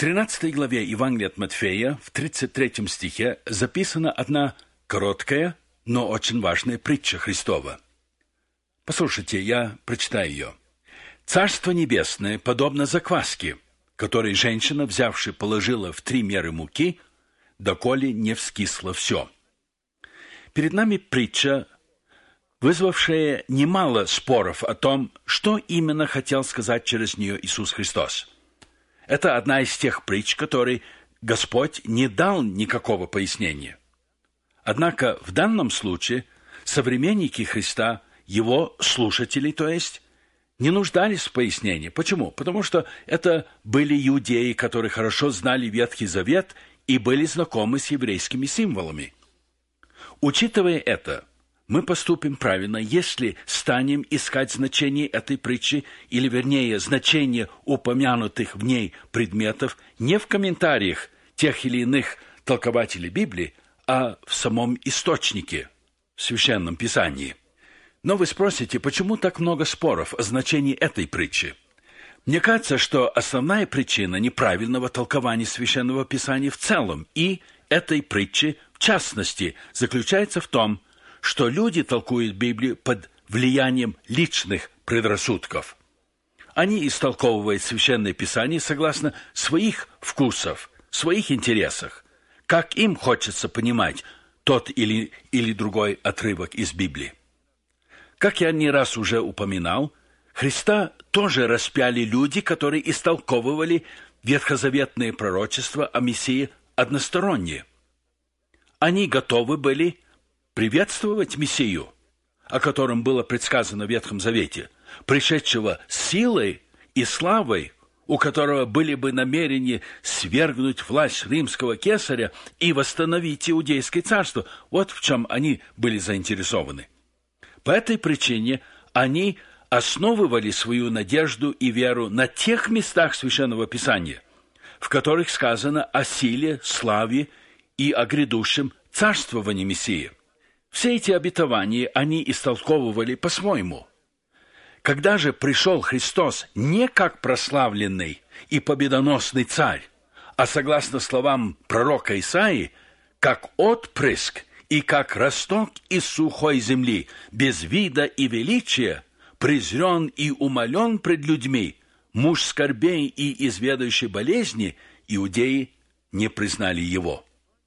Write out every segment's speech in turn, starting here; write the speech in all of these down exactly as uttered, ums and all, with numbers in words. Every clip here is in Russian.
тринадцатой главе Евангелия от Матфея, в тридцать третьем стихе, записана одна короткая, но очень важная притча Христова. Послушайте, я прочитаю ее. «Царство небесное подобно закваске, которой женщина, взявши, положила в три меры муки, доколе не вскисло все». Перед нами притча, вызвавшая немало споров о том, что именно хотел сказать через нее Иисус Христос. Это одна из тех притч, которой Господь не дал никакого пояснения. Однако в данном случае современники Христа, его слушатели, то есть, не нуждались в пояснении. Почему? Потому что это были иудеи, которые хорошо знали Ветхий Завет и были знакомы с еврейскими символами. Учитывая это, мы поступим правильно, если станем искать значение этой притчи, или, вернее, значение упомянутых в ней предметов не в комментариях тех или иных толкователей Библии, а в самом источнике, в Священном Писании. Но вы спросите, почему так много споров о значении этой притчи? Мне кажется, что основная причина неправильного толкования Священного Писания в целом и этой притчи, в частности, заключается в том, что люди толкуют Библию под влиянием личных предрассудков. Они истолковывают Священное Писание согласно своих вкусов, своих интересах, как им хочется понимать тот или, или другой отрывок из Библии. Как я не раз уже упоминал, Христа тоже распяли люди, которые истолковывали ветхозаветные пророчества о Мессии односторонне. Они готовы были приветствовать Мессию, о котором было предсказано в Ветхом Завете, пришедшего силой и славой, у которого были бы намерения свергнуть власть римского кесаря и восстановить иудейское царство. Вот в чем они были заинтересованы. По этой причине они основывали свою надежду и веру на тех местах Священного Писания, в которых сказано о силе, славе и о грядущем царствовании Мессии. Все эти обетования они истолковывали по-своему. Когда же пришел Христос не как прославленный и победоносный царь, а согласно словам пророка Исаии, как отпрыск и как росток из сухой земли, без вида и величия, презрен и умолен пред людьми, муж скорбей и изведающий болезни, иудеи не признали его.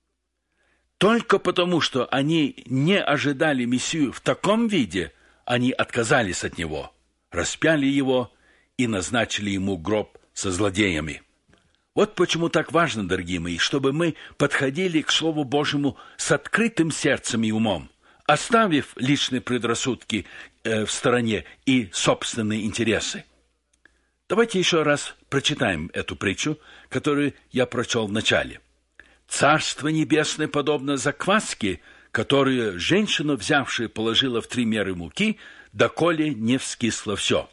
Только потому, что они не ожидали Мессию в таком виде, они отказались от него, распяли его и назначили ему гроб со злодеями. Вот почему так важно, дорогие мои, чтобы мы подходили к Слову Божьему с открытым сердцем и умом, оставив личные предрассудки э, в стороне и собственные интересы. Давайте еще раз прочитаем эту притчу, которую я прочел в начале. «Царство небесное подобно закваске, которую женщина, взявшая, положила в три меры муки, доколе не вскисло все».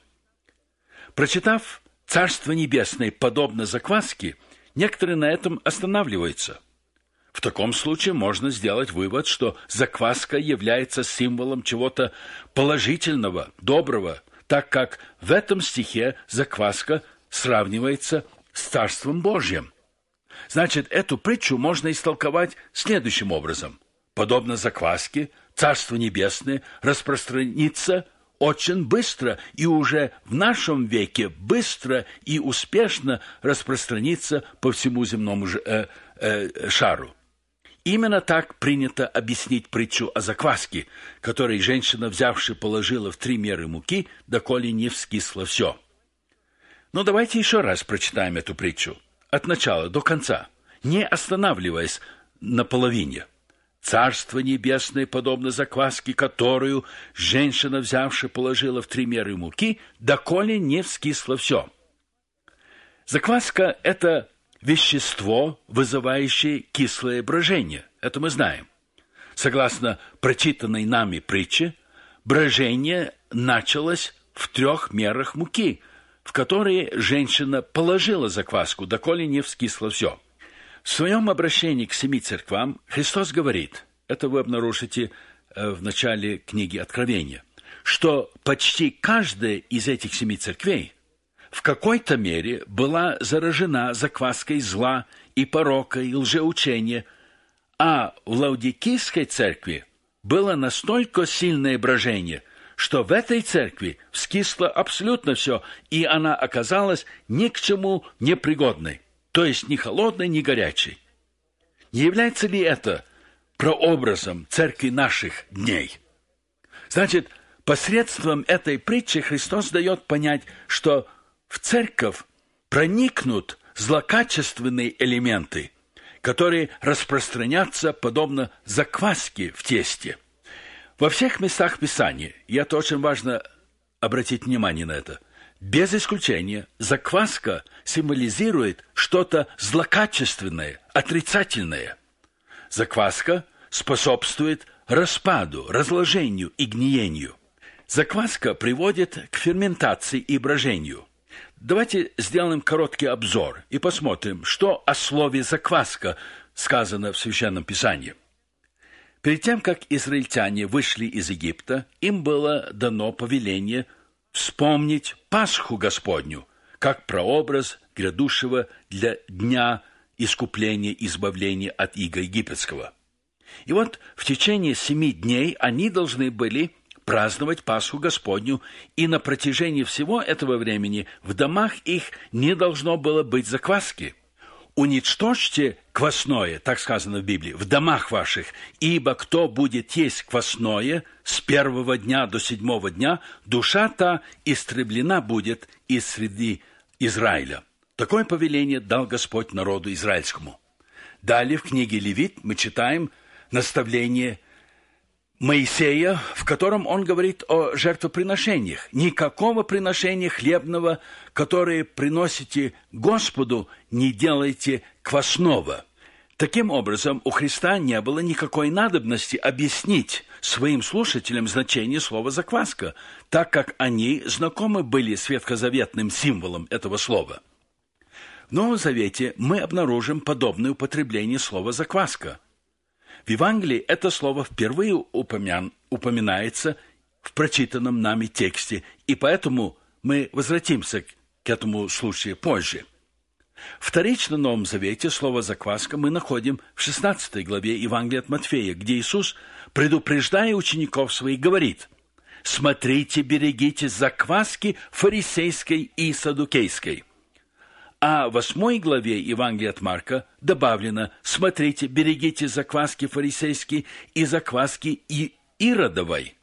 Прочитав «Царство небесное подобно закваске», некоторые на этом останавливаются. В таком случае можно сделать вывод, что закваска является символом чего-то положительного, доброго, так как в этом стихе закваска сравнивается с Царством Божьим. Значит, эту притчу можно истолковать следующим образом. Подобно закваске, Царство Небесное распространится очень быстро и уже в нашем веке быстро и успешно распространится по всему земному э, э, шару. Именно так принято объяснить притчу о закваске, которой женщина, взявши, положила в три меры муки, доколе не вскисло все. Но давайте еще раз прочитаем эту притчу, от начала до конца, не останавливаясь на половине. «Царство небесное подобно закваске, которую женщина, взявши, положила в три меры муки, доколе не вскисло все». Закваска – это вещество, вызывающее кислое брожение. Это мы знаем. Согласно прочитанной нами притче, брожение началось в трех мерах муки, в которые женщина положила закваску, доколе не вскисло все. В своем обращении к семи церквам Христос говорит, это вы обнаружите в начале книги Откровения, что почти каждая из этих семи церквей в какой-то мере была заражена закваской зла и порока и лжеучения, а в Лаодикийской церкви было настолько сильное брожение, что в этой церкви вскисло абсолютно все, и она оказалась ни к чему непригодной, то есть ни холодной, ни горячей. Не является ли это прообразом церкви наших дней? Значит, посредством этой притчи Христос дает понять, что в церковь проникнут злокачественные элементы, которые распространятся подобно закваске в тесте. Во всех местах Писания, и это очень важно обратить внимание на это, без исключения закваска символизирует что-то злокачественное, отрицательное. Закваска способствует распаду, разложению и гниению. Закваска приводит к ферментации и брожению. Давайте сделаем короткий обзор и посмотрим, что о слове «закваска» сказано в Священном Писании. Перед тем, как израильтяне вышли из Египта, им было дано повеление вспомнить Пасху Господню, как прообраз грядущего для дня искупления, избавления от ига египетского. И вот в течение семи дней они должны были праздновать Пасху Господню, и на протяжении всего этого времени в домах их не должно было быть закваски. «Уничтожьте квасное», так сказано в Библии, «в домах ваших, ибо кто будет есть квасное с первого дня до седьмого дня, душа та истреблена будет из среды Израиля». Такое повеление дал Господь народу израильскому. Далее в книге Левит мы читаем наставление Моисея, в котором он говорит о жертвоприношениях. «Никакого приношения хлебного, которое приносите Господу, не делайте квасного». Таким образом, у Христа не было никакой надобности объяснить своим слушателям значение слова «закваска», так как они знакомы были с ветхозаветным символом этого слова. В Новом Завете мы обнаружим подобное употребление слова «закваска». В Евангелии это слово впервые упомя... упоминается в прочитанном нами тексте, и поэтому мы возвратимся к этому случаю позже. Вторично в Новом Завете слово «закваска» мы находим в шестнадцатой главе Евангелия от Матфея, где Иисус, предупреждая учеников своих, говорит: «Смотрите, берегите закваски фарисейской и саддукейской». А в восьмой главе Евангелия от Марка добавлено: «Смотрите, берегите закваски фарисейские и закваски и иродовой».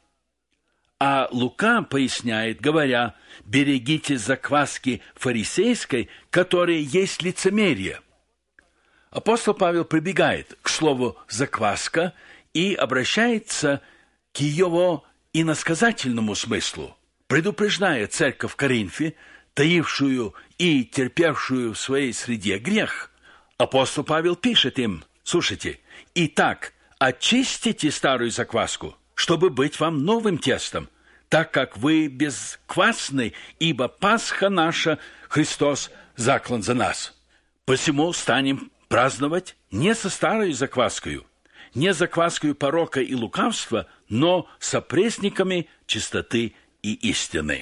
А Лука поясняет, говоря: «Берегите закваски фарисейской, которые есть лицемерие». Апостол Павел прибегает к слову «закваска» и обращается к его иносказательному смыслу, предупреждая церковь в Коринфе, таившую и терпевшую в своей среде грех. Апостол Павел пишет им: слушайте, «Итак, очистите старую закваску, чтобы быть вам новым тестом, так как вы безквасны, ибо Пасха наша, Христос, заклан за нас. Посему станем праздновать не со старой закваскою, не закваскою порока и лукавства, но со пресниками чистоты и истины».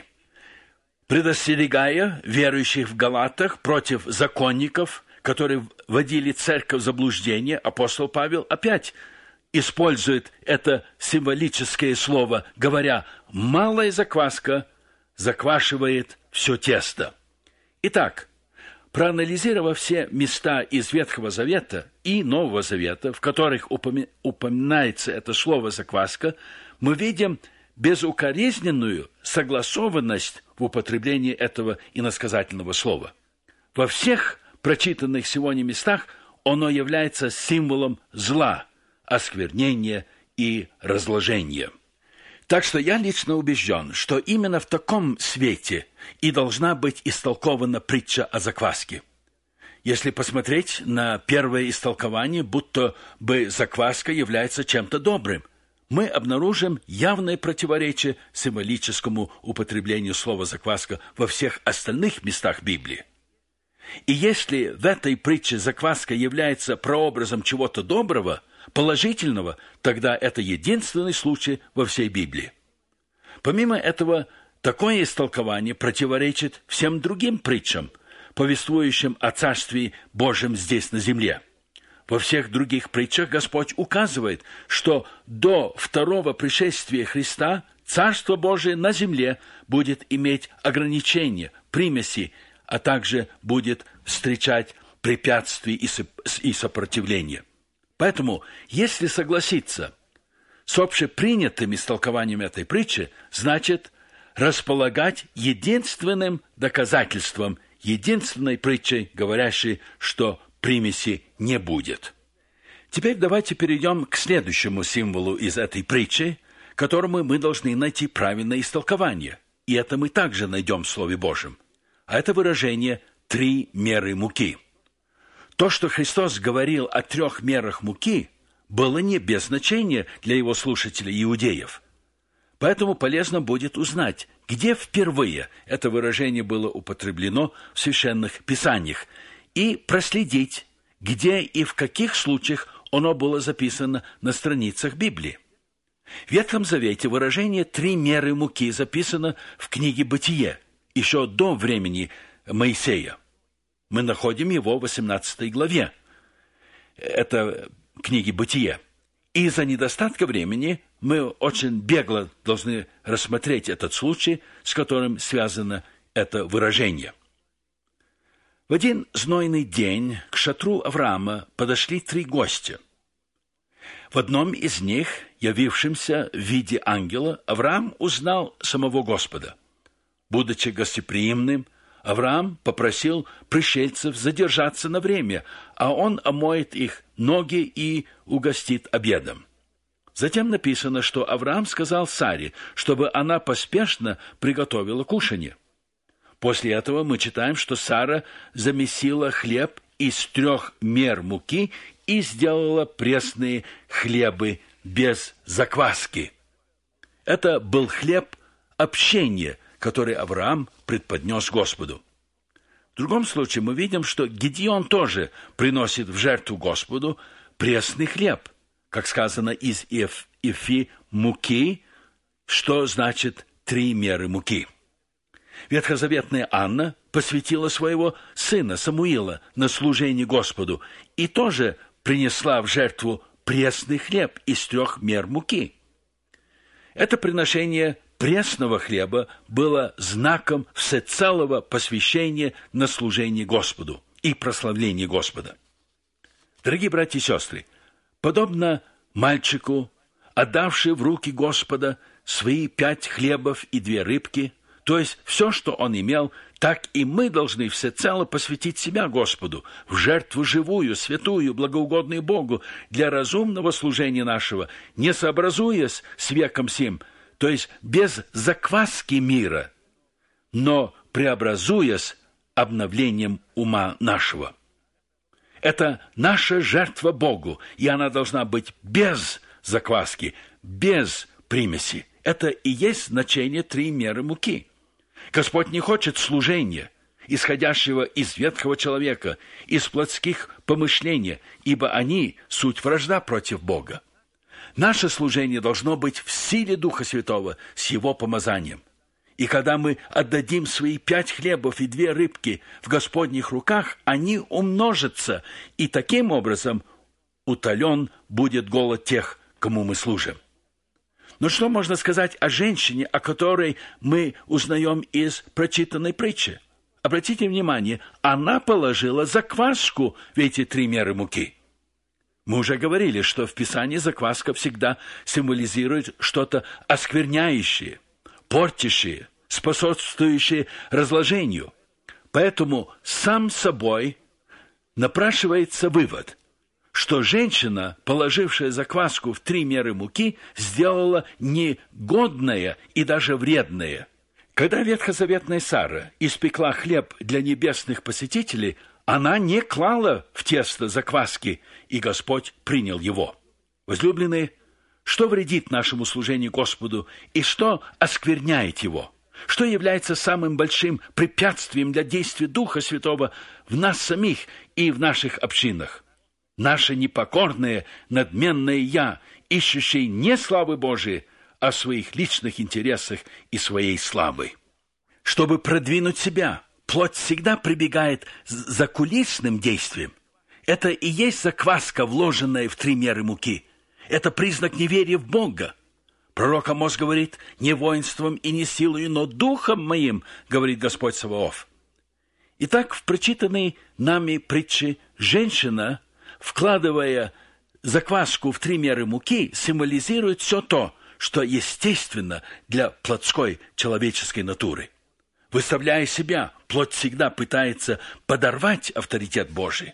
Предостерегая верующих в Галатах против законников, которые вводили церковь в заблуждение, апостол Павел опять использует это символическое слово, говоря: «Малая закваска заквашивает все тесто». Итак, проанализировав все места из Ветхого Завета и Нового Завета, в которых упоми- упоминается это слово «закваска», мы видим безукоризненную согласованность в употреблении этого иносказательного слова. Во всех прочитанных сегодня местах оно является символом зла, осквернения и разложения. Так что я лично убежден, что именно в таком свете и должна быть истолкована притча о закваске. Если посмотреть на первое истолкование, будто бы закваска является чем-то добрым, мы обнаружим явное противоречие символическому употреблению слова «закваска» во всех остальных местах Библии. И если в этой притче закваска является прообразом чего-то доброго, положительного, тогда это единственный случай во всей Библии. Помимо этого, Такое истолкование противоречит всем другим притчам, повествующим о Царстве Божьем здесь на земле. Во всех других притчах Господь указывает, что до второго пришествия Христа Царство Божие на земле будет иметь ограничения, примеси, а также будет встречать препятствия и сопротивления. Поэтому, если согласиться с общепринятым истолкованием этой притчи, значит располагать единственным доказательством, единственной притчей, говорящей, что примеси не будет. Теперь давайте перейдем к следующему символу из этой притчи, которому мы должны найти правильное истолкование. И это мы также найдем в Слове Божьем. А это выражение «три меры муки». То, что Христос говорил о трех мерах муки, было не без значения для его слушателей иудеев. Поэтому полезно будет узнать, где впервые это выражение было употреблено в священных писаниях, и проследить, где и в каких случаях оно было записано на страницах Библии. В Ветхом Завете выражение «три меры муки» записано в книге «Бытие», еще до времени Моисея. Мы находим его в восемнадцатой главе. Это книги «Бытие». И из-за недостатка времени мы очень бегло должны рассмотреть этот случай, с которым связано это выражение. В один знойный день к шатру Авраама подошли три гостя. В одном из них, явившемся в виде ангела, Авраам узнал самого Господа. Будучи гостеприимным, Авраам попросил пришельцев задержаться на время, а он омоет их ноги и угостит обедом. Затем написано, что Авраам сказал Саре, чтобы она поспешно приготовила кушанье. После этого мы читаем, что Сара замесила хлеб из трех мер муки и сделала пресные хлебы без закваски. Это был хлеб общения, который Авраам преподнес Господу. В другом случае мы видим, что Гедеон тоже приносит в жертву Господу пресный хлеб, как сказано из Ефи муки, что значит три меры муки. Ветхозаветная Анна посвятила своего сына Самуила на служение Господу и тоже принесла в жертву пресный хлеб из трех мер муки. Это приношение пресного хлеба было знаком всецелого посвящения на служение Господу и прославление Господа. Дорогие братья и сестры, подобно мальчику, отдавший в руки Господа свои пять хлебов и две рыбки, то есть все, что он имел, так и мы должны всецело посвятить себя Господу в жертву живую, святую, благоугодную Богу для разумного служения нашего, не сообразуясь с веком сим, то есть без закваски мира, но преобразуясь обновлением ума нашего. Это наша жертва Богу, и она должна быть без закваски, без примеси. Это и есть значение три меры муки. Господь не хочет служения, исходящего из ветхого человека, из плотских помышлений, ибо они – суть вражда против Бога. Наше служение должно быть в силе Духа Святого с Его помазанием. И когда мы отдадим свои пять хлебов и две рыбки в Господних руках, они умножатся, и таким образом утолен будет голод тех, кому мы служим. Но что можно сказать о женщине, о которой мы узнаем из прочитанной притчи? Обратите внимание, она положила закваску в эти три меры муки. Мы уже говорили, что в Писании закваска всегда символизирует что-то оскверняющее, портящее, способствующее разложению. Поэтому сам собой напрашивается вывод, что женщина, положившая закваску в три меры муки, сделала негодное и даже вредное. Когда ветхозаветная Сара испекла хлеб для небесных посетителей, она не клала в тесто закваски, и Господь принял его. Возлюбленные, что вредит нашему служению Господу и что оскверняет его? Что является самым большим препятствием для действия Духа Святого в нас самих и в наших общинах? Наше непокорное, надменное «я», ищущее не славы Божией, о своих личных интересах и своей славы. Чтобы продвинуть себя, плоть всегда прибегает к закулисным действиям. Это и есть закваска, вложенная в три меры муки. Это признак неверия в Бога. Пророк Амос говорит: «Не воинством и не силою, но духом моим, говорит Господь Саваоф». Итак, в прочитанной нами притче женщина, вкладывая закваску в три меры муки, символизирует все то, что естественно для плотской человеческой натуры. Выставляя себя, плоть всегда пытается подорвать авторитет Божий.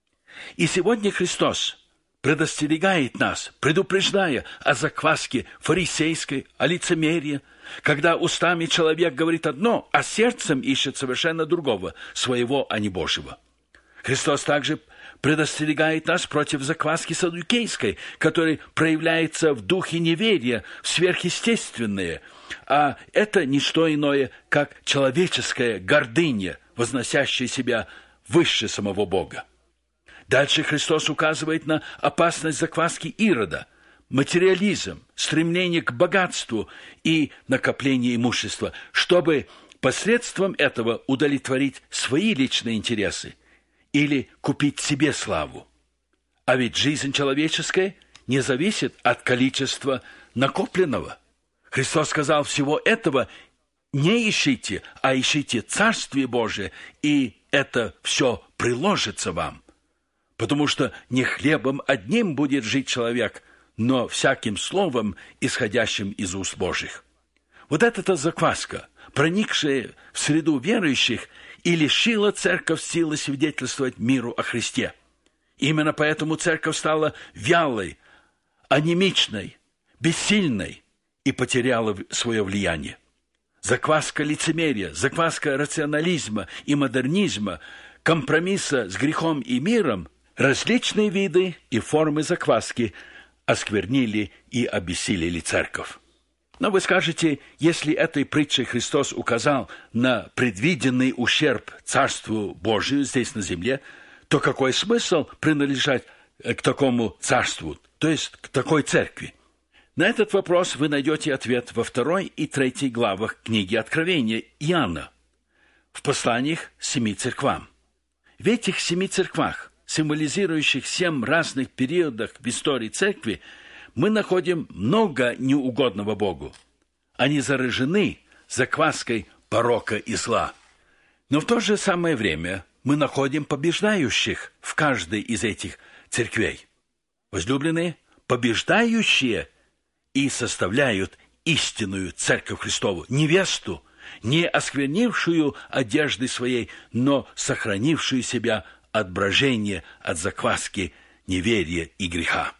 И сегодня Христос предостерегает нас, предупреждая о закваске фарисейской, о лицемерии, когда устами человек говорит одно, а сердцем ищет совершенно другого, своего, а не Божьего. Христос также предостерегает нас против закваски саддукейской, которая проявляется в духе неверия, в сверхъестественное, а это не что иное, как человеческая гордыня, возносящая себя выше самого Бога. Дальше Христос указывает на опасность закваски Ирода, материализм, стремление к богатству и накопление имущества, чтобы посредством этого удовлетворить свои личные интересы или купить себе славу. А ведь жизнь человеческая не зависит от количества накопленного. Христос сказал: всего этого не ищите, а ищите Царствие Божие, и это все приложится вам. Потому что не хлебом одним будет жить человек, но всяким словом, исходящим из уст Божьих. Вот эта закваска, проникшая в среду верующих, и лишила церковь силы свидетельствовать миру о Христе. Именно поэтому церковь стала вялой, анемичной, бессильной и потеряла свое влияние. Закваска лицемерия, закваска рационализма и модернизма, компромисса с грехом и миром, различные виды и формы закваски осквернили и обессилили церковь. Но вы скажете, если этой притчей Христос указал на предвиденный ущерб Царству Божию здесь на земле, то какой смысл принадлежать к такому царству, то есть к такой церкви? На этот вопрос вы найдете ответ во второй и третьей главах книги Откровения Иоанна, в посланиях семи церквам. В этих семи церквах, символизирующих семь разных периодов в истории церкви, мы находим много неугодного Богу. Они заражены закваской порока и зла. Но в то же самое время мы находим побеждающих в каждой из этих церквей. Возлюбленные, побеждающие и составляют истинную Церковь Христову, невесту, не осквернившую одежды своей, но сохранившую себя от брожения, от закваски, неверия и греха.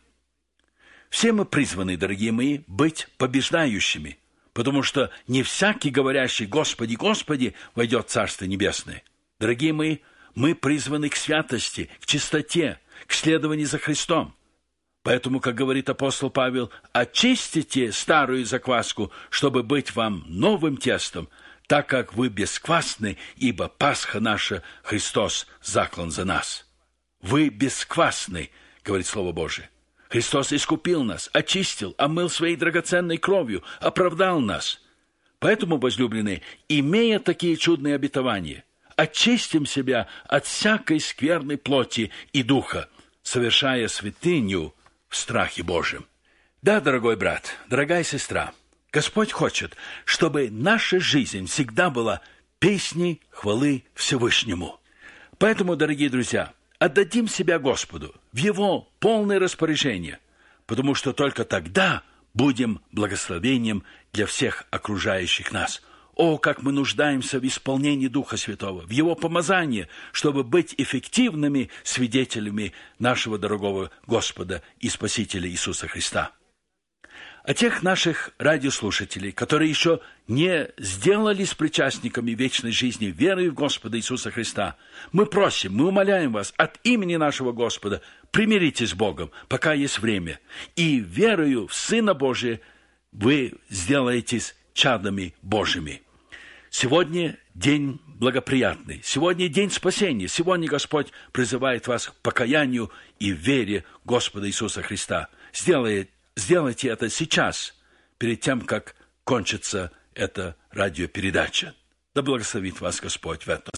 Все мы призваны, дорогие мои, быть побеждающими, потому что не всякий, говорящий «Господи, Господи», войдет в Царство Небесное. Дорогие мои, мы призваны к святости, к чистоте, к следованию за Христом. Поэтому, как говорит апостол Павел, очистите старую закваску, чтобы быть вам новым тестом, так как вы бесквасны, ибо Пасха наша, Христос, заклан за нас. Вы бесквасны, говорит Слово Божие. Христос искупил нас, очистил, омыл своей драгоценной кровью, оправдал нас. Поэтому, возлюбленные, имея такие чудные обетования, очистим себя от всякой скверной плоти и духа, совершая святыню в страхе Божьем. Да, дорогой брат, дорогая сестра, Господь хочет, чтобы наша жизнь всегда была песней хвалы Всевышнему. Поэтому, дорогие друзья, отдадим себя Господу в Его полное распоряжение, потому что только тогда будем благословением для всех окружающих нас. О, как мы нуждаемся в исполнении Духа Святого, в Его помазании, чтобы быть эффективными свидетелями нашего дорогого Господа и Спасителя Иисуса Христа. А тех наших радиослушателей, которые еще не сделались причастниками вечной жизни верой в Господа Иисуса Христа, мы просим, мы умоляем вас от имени нашего Господа, примиритесь с Богом, пока есть время, и верою в Сына Божия вы сделаетесь чадами Божьими. Сегодня день благоприятный, сегодня день спасения, сегодня Господь призывает вас к покаянию и вере Господа Иисуса Христа. Сделайте Сделайте это сейчас, перед тем, как кончится эта радиопередача. Да благословит вас Господь в этом.